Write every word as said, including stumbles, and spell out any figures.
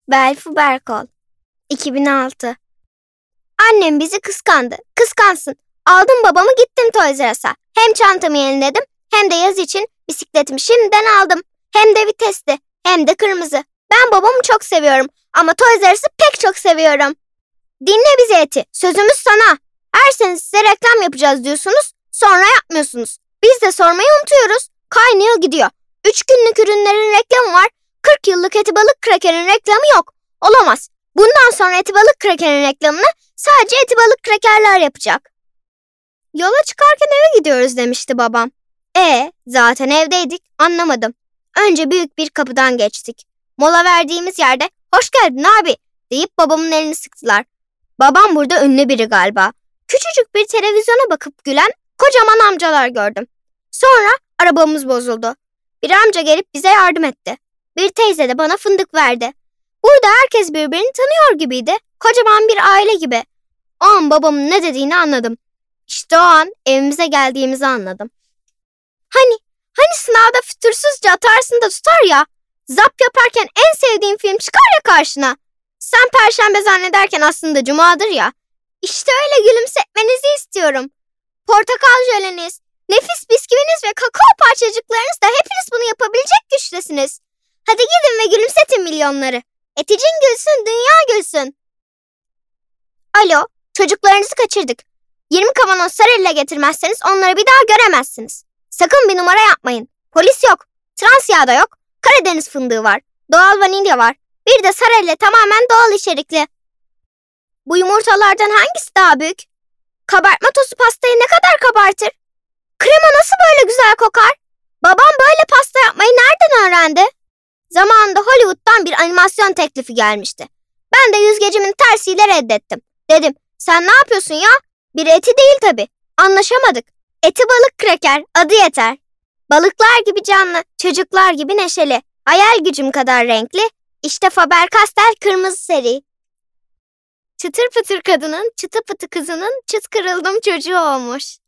Belfu Berkol iki bin altı. Annem bizi kıskandı. Kıskansın. Aldım babamı gittim Toys R Us'a. Hem çantamı yeniledim hem de yaz için bisikletimi şimdiden aldım. Hem de vitesli hem de kırmızı. Ben babamı çok seviyorum ama Toys R Us'ı pek çok seviyorum. Dinle bizi Eti. Sözümüz sana. Her sene size reklam yapacağız diyorsunuz, sonra yapmıyorsunuz. Biz de sormayı unutuyoruz. Kaynıyor gidiyor. Üç günlük ürünlerin reklamı var. kırk yıllık Eti Balık Kraker'in reklamı yok. Olamaz. Bundan sonra Eti Balık Kraker'in reklamını sadece Eti Balık Krakerler yapacak. Yola çıkarken eve gidiyoruz demişti babam. E zaten evdeydik, anlamadım. Önce büyük bir kapıdan geçtik. Mola verdiğimiz yerde hoş geldin abi deyip babamın elini sıktılar. Babam burada ünlü biri galiba. Küçücük bir televizyona bakıp gülen kocaman amcalar gördüm. Sonra arabamız bozuldu. Bir amca gelip bize yardım etti. Bir teyze de bana fındık verdi. Burada herkes birbirini tanıyor gibiydi. Kocaman bir aile gibi. O an babamın ne dediğini anladım. İşte o an evimize geldiğimizi anladım. Hani, hani sınavda fütursuzca atarsın da tutar ya. Zap yaparken en sevdiğin film çıkar ya karşına. Sen perşembe zannederken aslında cumadır ya. İşte öyle gülümsetmenizi istiyorum. Portakal jöleniz, nefis bisküviniz ve kakao parçacıklarınız da hepiniz bunu yapabilecek güçtesiniz. Hadi gidin ve gülümsetin milyonları. Eticin gülsün, dünya gülsün. Alo, çocuklarınızı kaçırdık. yirmi kavanoz sarıyla getirmezseniz onları bir daha göremezsiniz. Sakın bir numara yapmayın. Polis yok, trans yağ da yok, Karadeniz fındığı var, doğal vanilya var. Bir de sarıyla tamamen doğal içerikli. Bu yumurtalardan hangisi daha büyük? Kabartma tozu pastayı ne kadar kabartır? Krema nasıl böyle güzel kokar? Babam böyle pasta yapmayı nereden öğrendi? Zamanında Hollywood'dan bir animasyon teklifi gelmişti. Ben de yüzgecimin tersiyle reddettim. Dedim, sen ne yapıyorsun ya? Bir eti değil tabii. Anlaşamadık. Eti Balık Kraker, adı yeter. Balıklar gibi canlı, çocuklar gibi neşeli. Hayal gücüm kadar renkli. İşte Faber-Castell kırmızı seri. Çıtır pıtır kadının, çıtı pıtı kızının çıt kırıldım çocuğu olmuş.